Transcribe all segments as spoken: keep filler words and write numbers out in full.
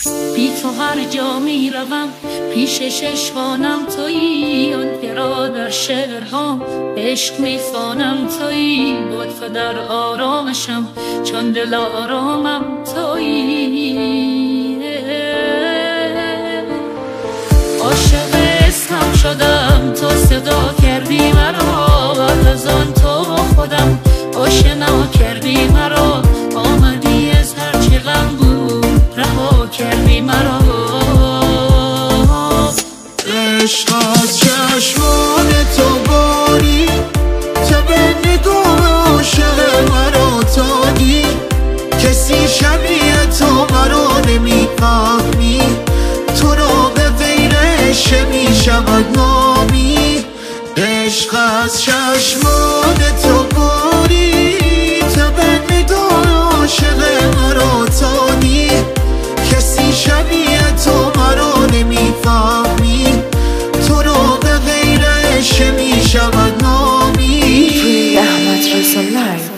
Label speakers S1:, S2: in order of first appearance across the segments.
S1: بی تو هر جا می روم پیش چشمانم تویی، آن که را در شعرهام عشق می خوانم تویی. با تو در آرامشم چون دل آرامم تویی. عاشق اسمم شدم تو صدا کردی مرا، بعد از آن تو با خودم آشنا کردی مرا. آمدی از هرچی غم بود رها کردی مرا.
S2: عشق از چشمان تو باری، تو به نگاه عاشق مرا تادی. کسی شبیه تو مرا نمیفهمی، تو را به غیر عشق می شود نامی. عشق از چشمان تو باری، تو به نگاه عاشق مرا تادی. کسی شبیه تو مرا نمیفهمی، تو را به غیر عشق می شود نامی.
S3: احمد رضا لایو.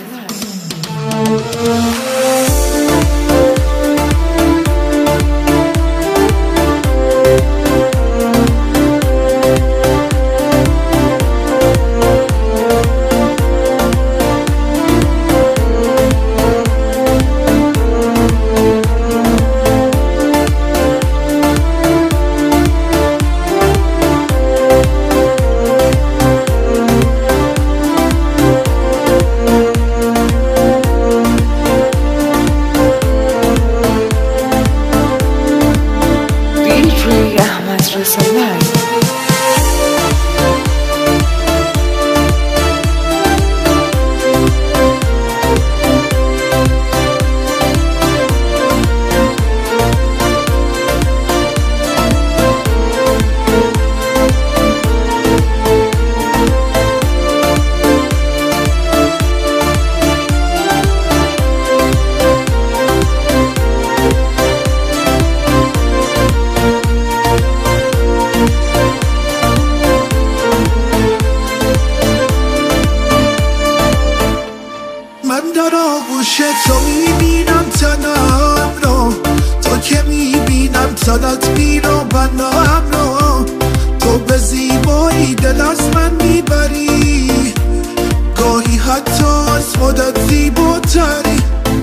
S2: من در آغوش تو میبینم تنم را، تو که میبینم تنت میرا بنام را. تو به زیبایی دل از من میبری، گاهی حتی از خودت زیباتری.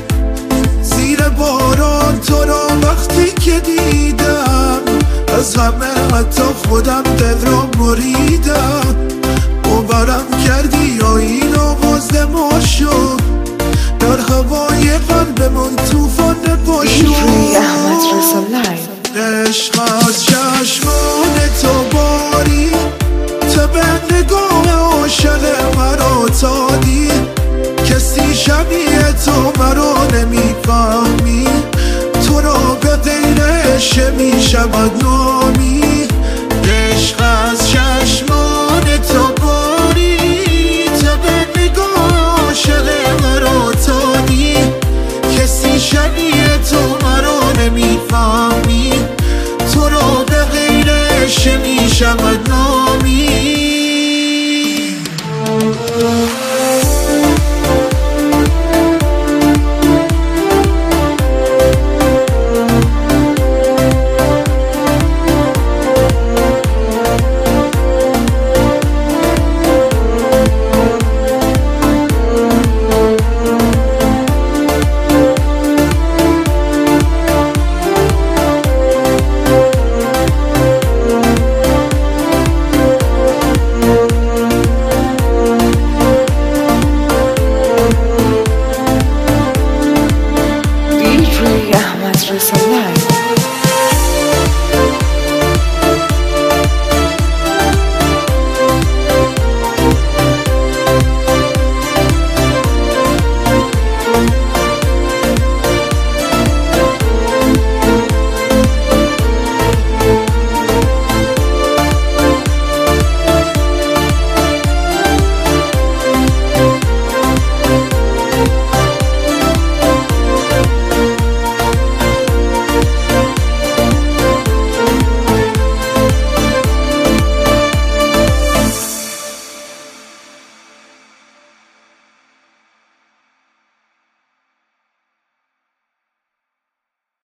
S2: زیر باران تو را وقتی که دیدم، از همه حتی خودم دل را بریدم. باورم کردی آیین آغاز ما شد، در هوای قلبمون توفان پاشو.
S3: احمد رضا لایو.
S2: عشق از چشمان تو باری، تو به نگاه عاشق مرا تادی. کسی شبیه تو مرا نمیفهمی، تو را به غیر عشق می شود نامی. عشق از چشمان تو باری، تو به نگاه عاشق مرا تادی. کسی شبیه تو مرا نمیفهمی، تو را به غیر عشق می شود نامی.
S3: احمد رضا لایو.